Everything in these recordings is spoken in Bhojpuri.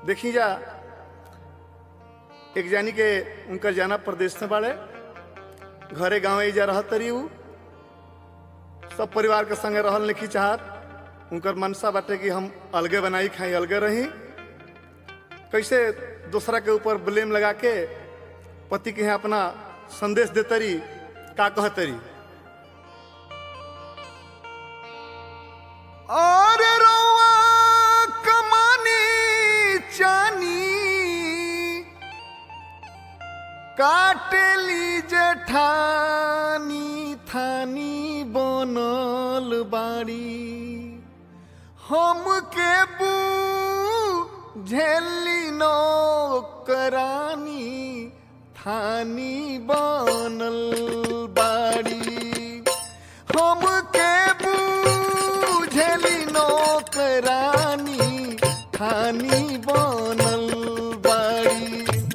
देखी जा एक जानी के उनकर जाना प्रदेश में बाड़े घरे गाँव जा रह तरी उ सब परिवार के संगे रहल नहीं चाहत। उनकर मनसा बाटे कि हम अलगे बनाई खाई अलगे रही। कैसे दूसरा के ऊपर ब्लेम लगा के पति के यहाँ अपना संदेश देतरी का कहतरी। और रोवा कमानी चानी काटेली जेठानी थानी बनल बाड़ी हम के झेली नौकरानी थानी बनल बाड़ी हम के झेली नौकरानी थानी बनल बाड़ी।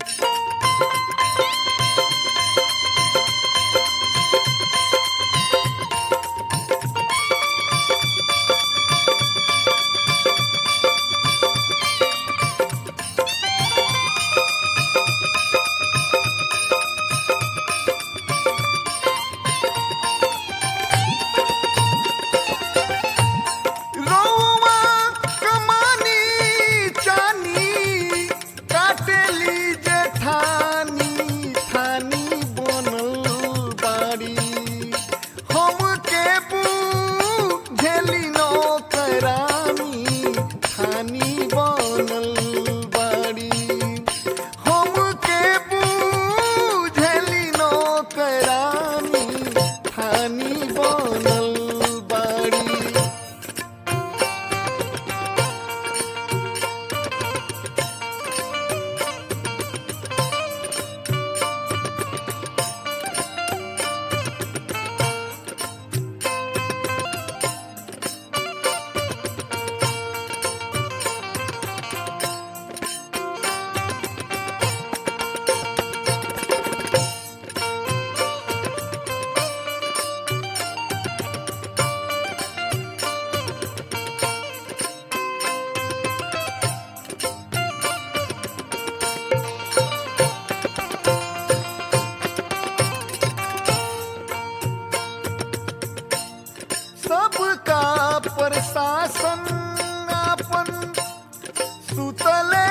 सबका प्रशासन अपन सुतले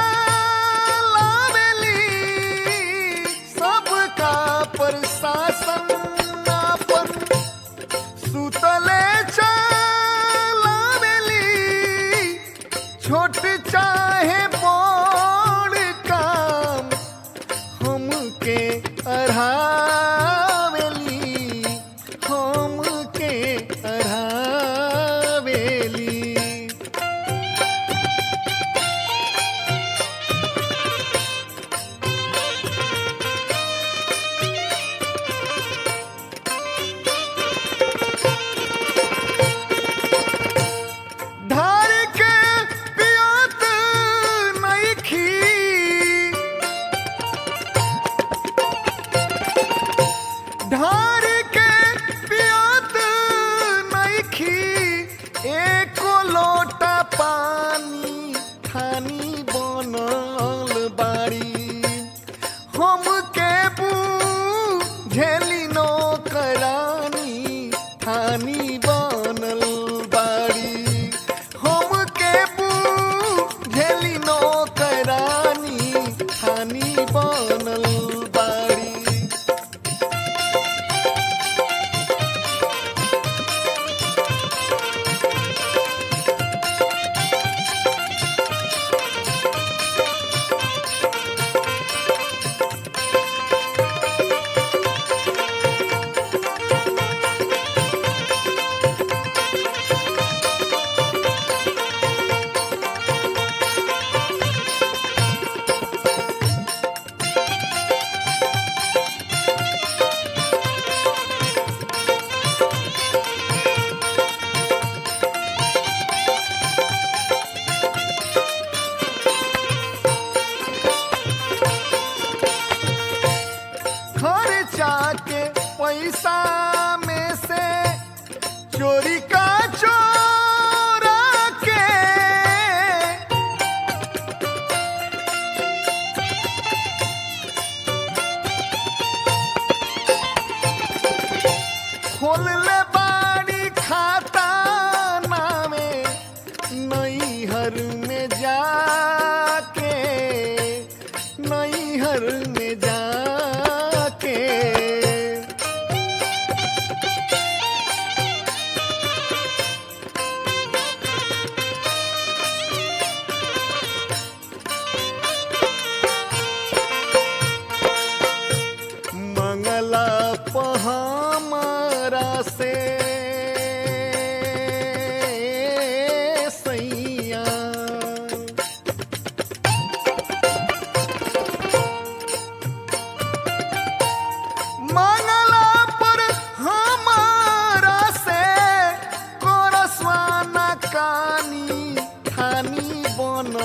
चलावेली सबका प्रशासन अपन सुतले चलावेली छोट चाहे बड़ काम हमके अढ़ावेली हमके अढ़ावेली। धार के पियत नहीं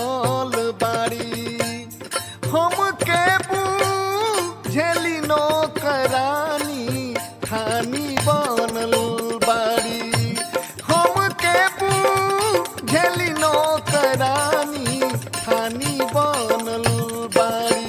बनल बाड़ी हमके बुझेली नौकरानी खानी बनल बाड़ी हमके बुझेली नौकरानी खानी बनल बाड़ी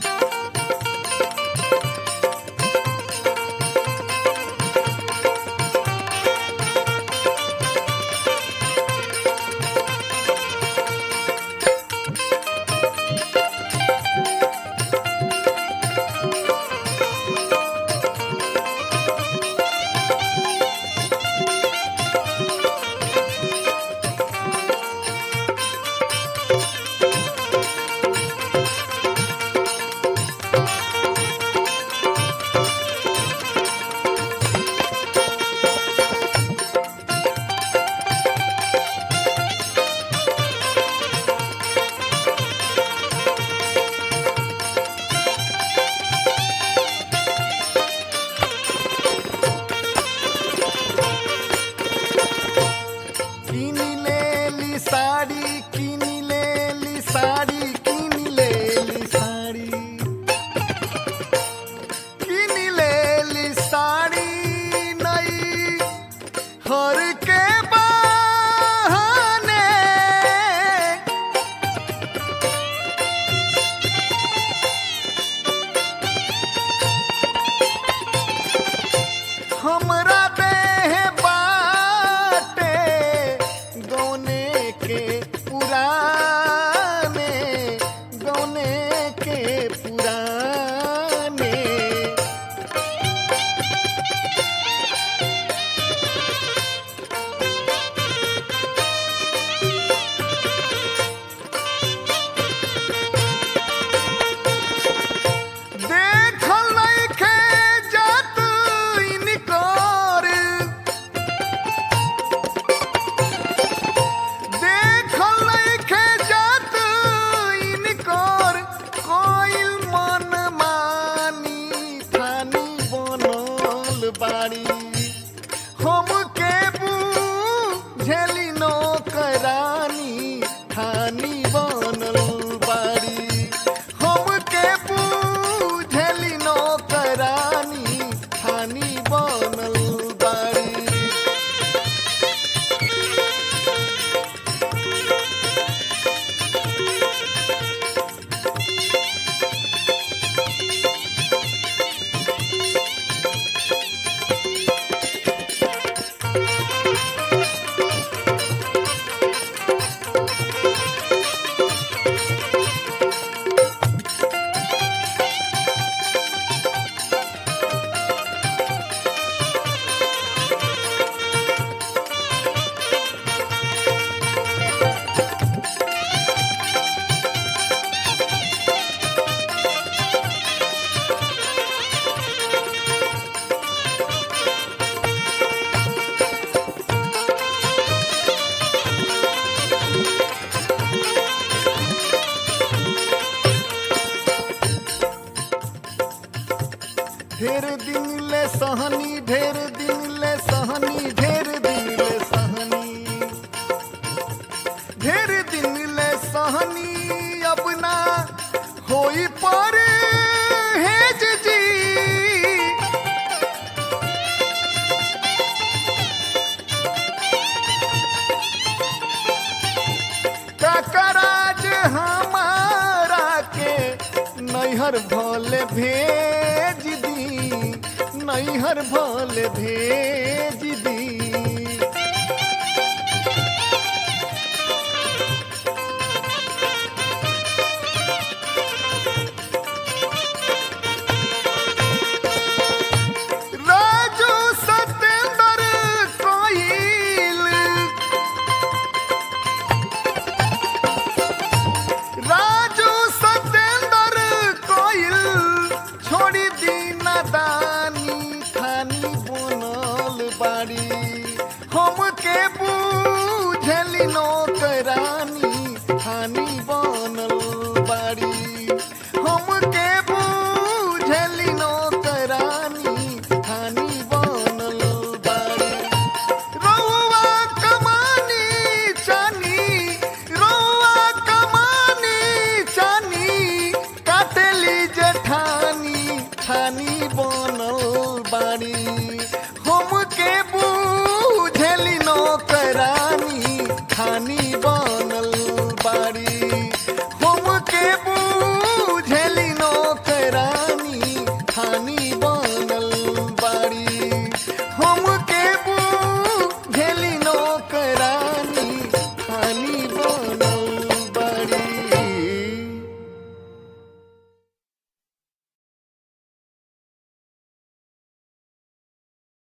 ढेर दिन ले सहनी ढेर दिन ले सहनी ढेर दिन ले सहनी ढेर दिन ले सहनी अब ना होई पर हेज जी काकराज हमारा के नैहर भले भेज दी नैहर भले भेज दी